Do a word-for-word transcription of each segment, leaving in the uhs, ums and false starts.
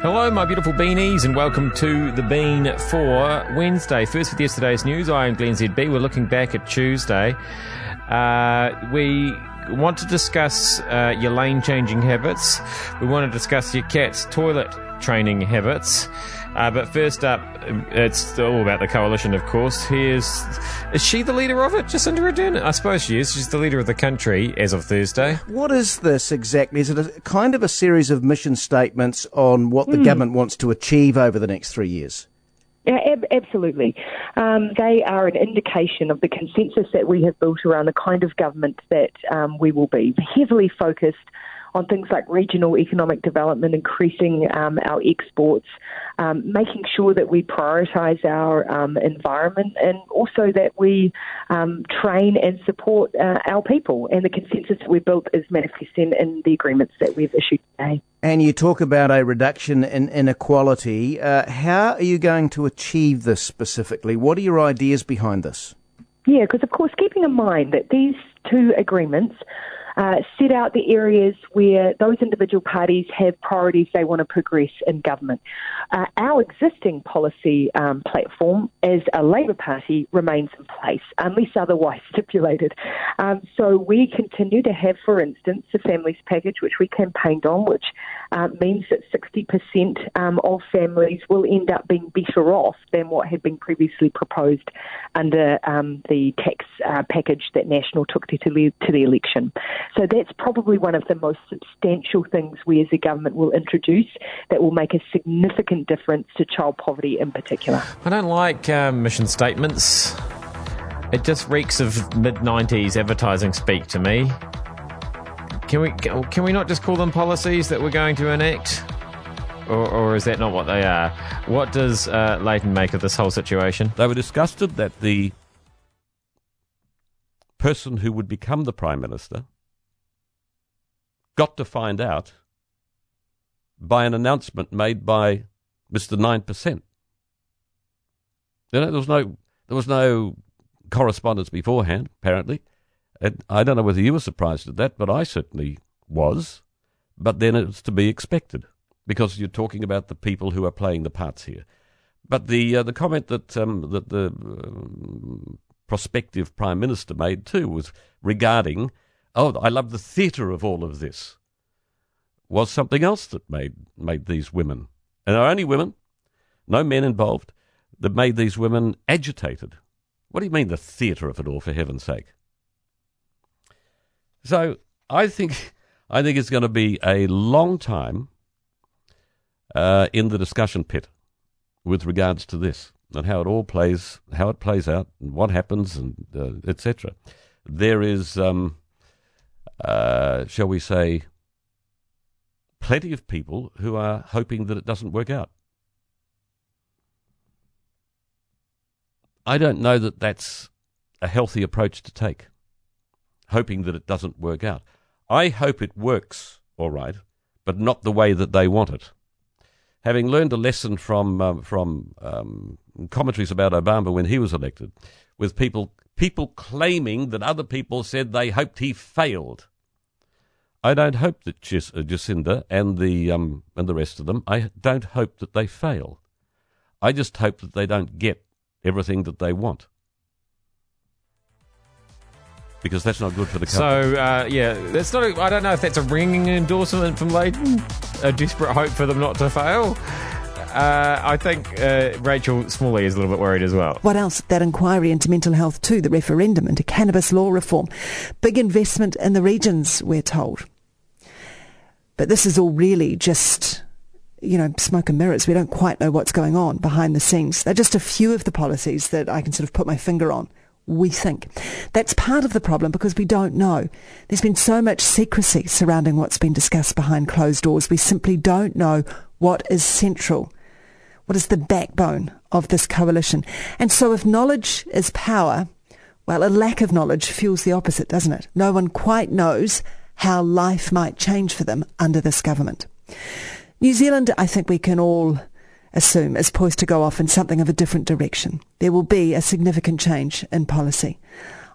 Hello, my beautiful beanies, and welcome to The Bean for Wednesday. First with yesterday's news, I am Glenn Z B. We're looking back at Tuesday. Uh, we want to discuss uh, your lane-changing habits. We want to discuss your cat's toilet training habits. Uh, but first up, it's all about the coalition, of course. Here's... Is she the leader of it, Jacinda Ardern? I suppose she is. She's the leader of the country as of Thursday. What is this exactly? Is it a, kind of a series of mission statements on what the mm. government wants to achieve over the next three years? Yeah, ab- absolutely. Um, they are an indication of the consensus that we have built around the kind of government that um, we will be. Heavily focused on things like regional economic development, increasing um, our exports, um, making sure that we prioritise our um, environment, and also that we um, train and support uh, our people. And the consensus that we've built is manifesting in the agreements that we've issued today. And you talk about a reduction in inequality. Uh, how are you going to achieve this specifically? What are your ideas behind this? Yeah, because of course, keeping in mind that these two agreements Uh, set out the areas where those individual parties have priorities they want to progress in government. Uh, our existing policy um, platform as a Labour Party remains in place, unless otherwise stipulated. Um, so we continue to have, for instance, the Families Package, which we campaigned on, which uh, means that sixty percent um, of families will end up being better off than what had been previously proposed under um, the tax uh, package that National took to, to, to the election. So that's probably one of the most substantial things we as a government will introduce that will make a significant difference to child poverty in particular. I don't like uh, mission statements. It just reeks of mid nineties advertising speak to me. Can we can we not just call them policies that we're going to enact? Or, or is that not what they are? What does uh, Leighton make of this whole situation? They were disgusted that the person who would become the Prime Minister got to find out by an announcement made by Mister nine percent. You know, there was no there was no correspondence beforehand, apparently. And I don't know whether you were surprised at that, but I certainly was. But then it's to be expected, because you're talking about the people who are playing the parts here. But the uh, the comment that um, that the um, prospective Prime Minister made too was regarding, oh, I love the theatre of all of this, was something else that made made these women, and they're only women, no men involved, that made these women agitated. What do you mean the theatre of it all, for heaven's sake? So I think I think it's going to be a long time uh, in the discussion pit with regards to this and how it all plays, how it plays out, and what happens, and uh, et cetera. There is, um, uh, shall we say, plenty of people who are hoping that it doesn't work out. I don't know that that's a healthy approach to take, hoping that it doesn't work out. I hope it works, all right, but not the way that they want it. Having learned a lesson from um, from um, commentaries about Obama when he was elected, with people people claiming that other people said they hoped he failed. I don't hope that Jac- Jacinda and the um, and the rest of them, I don't hope that they fail. I just hope that they don't get everything that they want, because that's not good for the country. So, uh, yeah, that's not. A, I don't know if that's a ringing endorsement from Leighton, a desperate hope for them not to fail. Uh, I think uh, Rachel Smalley is a little bit worried as well. What else? That inquiry into mental health too, the referendum into cannabis law reform. Big investment in the regions, we're told. But this is all really just, you know, smoke and mirrors. We don't quite know what's going on behind the scenes. They're just a few of the policies that I can sort of put my finger on. We think. That's part of the problem, because we don't know. There's been so much secrecy surrounding what's been discussed behind closed doors. We simply don't know what is central, what is the backbone of this coalition. And so if knowledge is power, well, a lack of knowledge fuels the opposite, doesn't it? No one quite knows how life might change for them under this government. New Zealand, I think we can all assume, is poised to go off in something of a different direction. There will be a significant change in policy.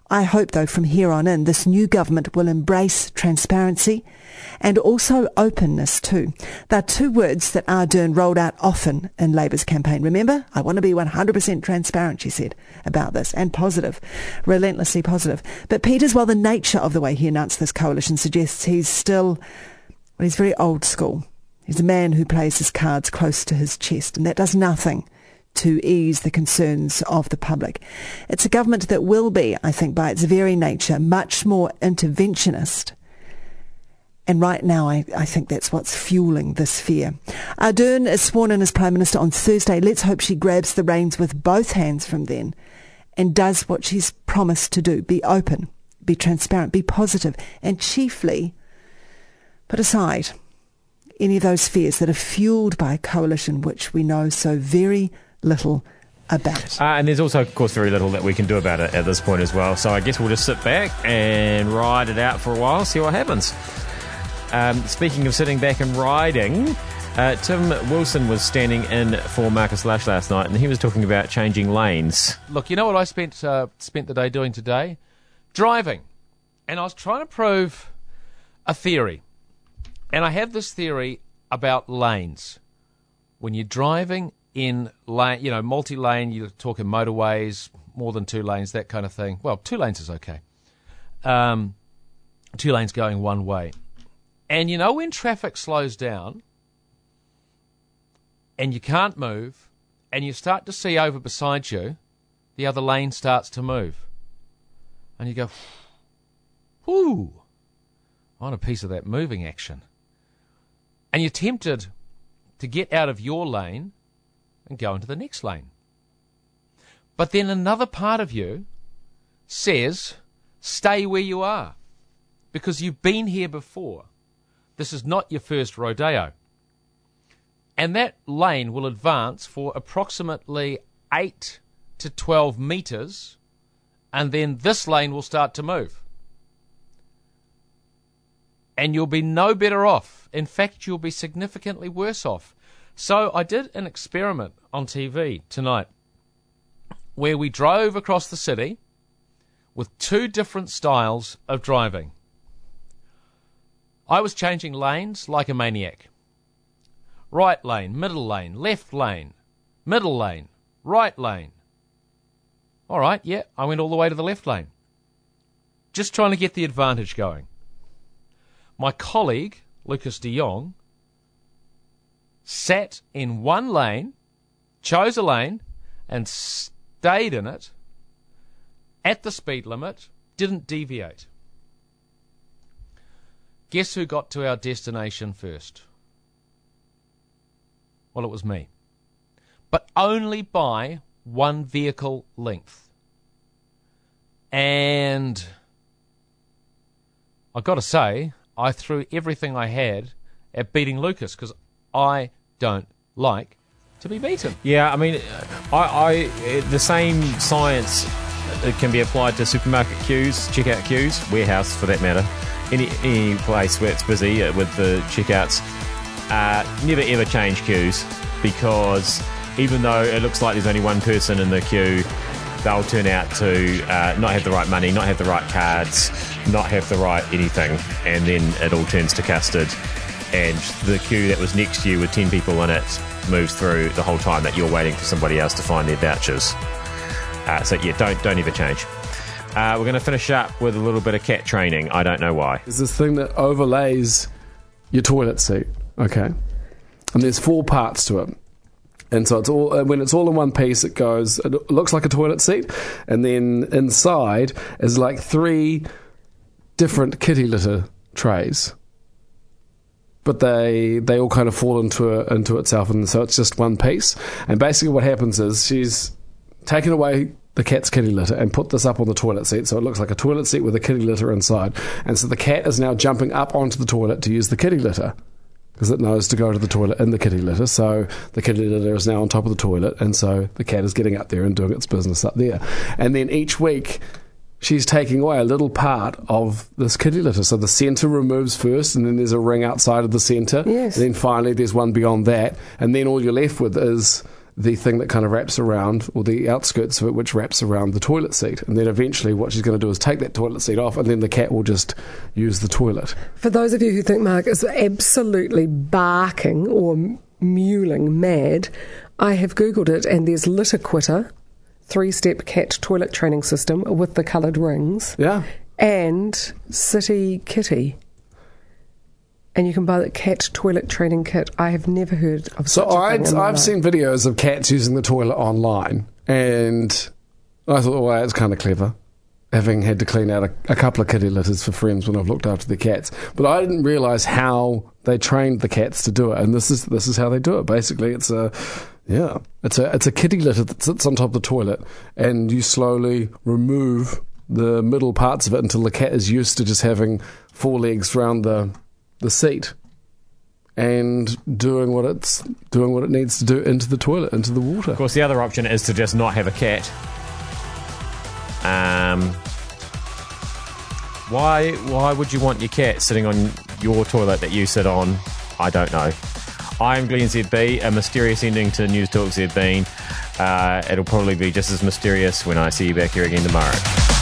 I hope, though, from here on in, this new government will embrace transparency and also openness too. They're two words that Ardern rolled out often in Labour's campaign. Remember? I want to be one hundred percent transparent, she said, about this, and positive, relentlessly positive. But Peters, while the nature of the way he announced this coalition suggests he's still, well, he's very old school. He's a man who plays his cards close to his chest, and that does nothing to ease the concerns of the public. It's a government that will be, I think, by its very nature, much more interventionist. And right now, I, I think that's what's fueling this fear. Ardern is sworn in as Prime Minister on Thursday. Let's hope she grabs the reins with both hands from then and does what she's promised to do. Be open, be transparent, be positive, and chiefly put aside any of those fears that are fueled by a coalition which we know so very little about. Uh, and there's also, of course, very little that we can do about it at this point as well. So I guess we'll just sit back and ride it out for a while, see what happens. Um, speaking of sitting back and riding, uh, Tim Wilson was standing in for Marcus Lush last night, and he was talking about changing lanes. Look, you know what I spent uh, spent the day doing today? Driving. And I was trying to prove a theory. And I have this theory about lanes. When you're driving in lane, you know, multi-lane, you're talking motorways, more than two lanes, that kind of thing. Well, two lanes is okay. Um, two lanes going one way. And you know when traffic slows down and you can't move and you start to see over beside you, the other lane starts to move. And you go, whoo, I want a piece of that moving action. And you're tempted to get out of your lane and go into the next lane. But then another part of you says, stay where you are, because you've been here before. This is not your first rodeo. And that lane will advance for approximately eight to twelve metres, and then this lane will start to move. And you'll be no better off. In fact, you'll be significantly worse off. So I did an experiment on T V tonight where we drove across the city with two different styles of driving. I was changing lanes like a maniac. Right lane, middle lane, left lane, middle lane, right lane. All right, yeah, I went all the way to the left lane. Just trying to get the advantage going. My colleague, Lucas de Jong, sat in one lane, chose a lane, and stayed in it at the speed limit, didn't deviate. Guess who got to our destination first? Well, it was me. But only by one vehicle length. And I've got to say, I threw everything I had at beating Lucas because I don't like to be beaten. Yeah, I mean, I, I the same science it can be applied to supermarket queues, checkout queues, warehouse for that matter. Any any place where it's busy with the checkouts, uh, never ever change queues, because even though it looks like there's only one person in the queue, they'll turn out to uh, not have the right money, not have the right cards, not have the right anything, and then it all turns to custard, and the queue that was next to you with ten people in it moves through the whole time that you're waiting for somebody else to find their vouchers. Uh, so yeah, don't don't ever change. Uh, we're going to finish up with a little bit of cat training. I don't know why. There's this thing that overlays your toilet seat, okay? And there's four parts to it. And so it's all when it's all in one piece, it goes, it looks like a toilet seat. And then inside is like three different kitty litter trays. But they they all kind of fall into a, into itself, and so it's just one piece. And basically what happens is she's taken away the cat's kitty litter and put this up on the toilet seat, so it looks like a toilet seat with a kitty litter inside. And so the cat is now jumping up onto the toilet to use the kitty litter, because it knows to go to the toilet in the kitty litter. So the kitty litter is now on top of the toilet, and so the cat is getting up there and doing its business up there. And then each week she's taking away a little part of this kitty litter. So the centre removes first, and then there's a ring outside of the centre. Yes. And then finally there's one beyond that, and then all you're left with is the thing that kind of wraps around, or the outskirts of it, which wraps around the toilet seat. And then eventually what she's going to do is take that toilet seat off, and then the cat will just use the toilet. For those of you who think Mark is absolutely barking or mewling mad, I have Googled it, and there's Litter Quitter, three-step cat toilet training system with the coloured rings. Yeah. And City Kitty. And you can buy the cat toilet training kit. I have never heard of so such a I'd, thing in my I've life. seen videos of cats using the toilet online, and I thought, well, that's kind of clever, having had to clean out a, a couple of kitty litters for friends when I've looked after the cats. But I didn't realise how they trained the cats to do it, and this is this is how they do it. Basically, it's a yeah, it's a it's a kitty litter that sits on top of the toilet, and you slowly remove the middle parts of it until the cat is used to just having four legs round the the seat and doing what it's doing what it needs to do into the toilet, into the water. Of course, the other option is to just not have a cat. Um, why why would you want your cat sitting on your toilet that you sit on? I don't know. I'm Glenn Z B, a mysterious ending to News Talk Z B. Uh, it'll probably be just as mysterious when I see you back here again tomorrow.